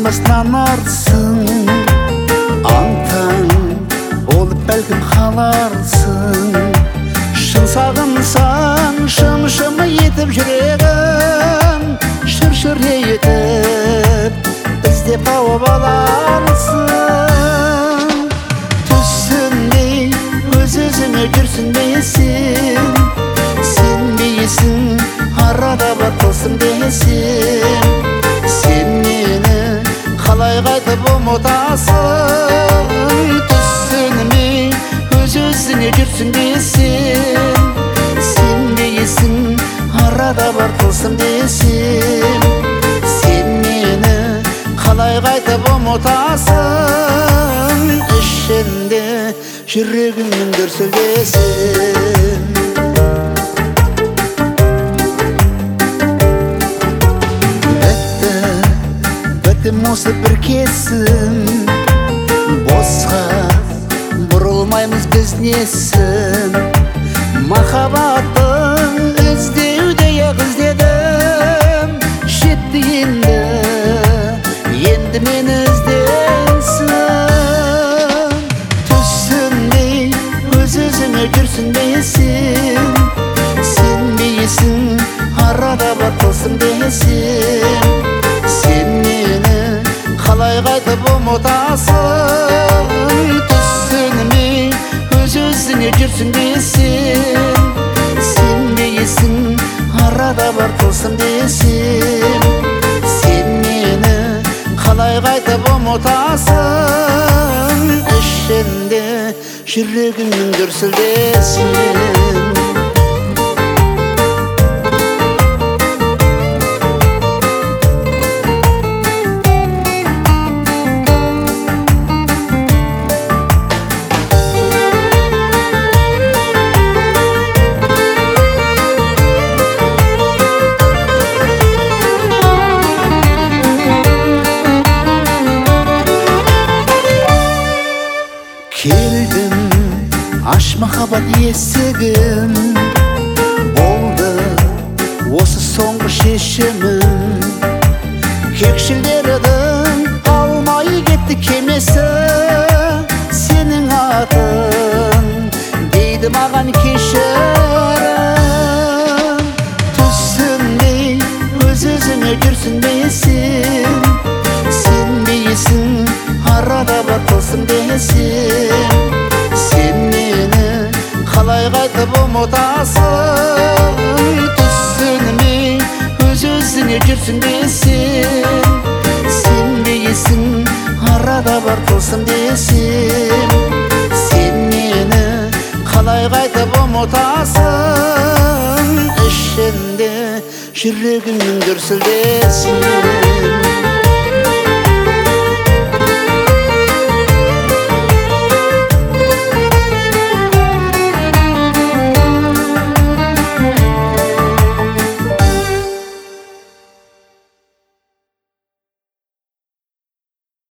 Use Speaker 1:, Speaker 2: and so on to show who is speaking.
Speaker 1: нанарсың, аңтаң болып бәлкім қаларсың. Шын сағынсаң, шым-шым етіп жүрегім, шыр-шыр етіп іздеп тауып аларсың. Түсінбей өз-өзіңе жүрсінбесің, сенбейсің арада бар тылсым десем. Сен мені қалай қайтып ұмытасың? Түсінбей өз-өзіңе жүрсінбесің, сенбейсің арада бар тылсым десем. Сен мені қалай қайтып ұмытасың? Ішінде жүрегіңнің дүрсілдесін. Біттім осы бір кесім, босқа бұрылмаймыз біз несін. Махаббаттың іздеудей-ақ іздедім, жетті енді мені ізденсін. Түсінбей өз-өзіңе жүрсінбесің, сенбейсің арада бар тылсым десем. Сен мені қалай қайтып ұмытасың? Түсінбей өз-өзіңе жүрсінбесің, сенбейсің арада бар тылсым десем. Сен мені қалай қайтып ұмытасың? Ішінде жүрегіңнің дүрсілдесін. Келдім, аш махаббат есігім, болды осы соңғы шешімім. Кекшілдердің алмай кетті кемесі, сенің атын дейді маған кешірім. Түсінбей өз-өзіңе жүрсінбесің, сенбейсің арада бар тылсым десем. Сен мені қалай қайтып ұмытасың? Түсінбей өз-өзіңе жүрсінбесің, сенбейсің арада бар тылсым десем. Сен мені қалай қайтып ұмытасың? Ішінде жүрегіңнің дүрсілдесін.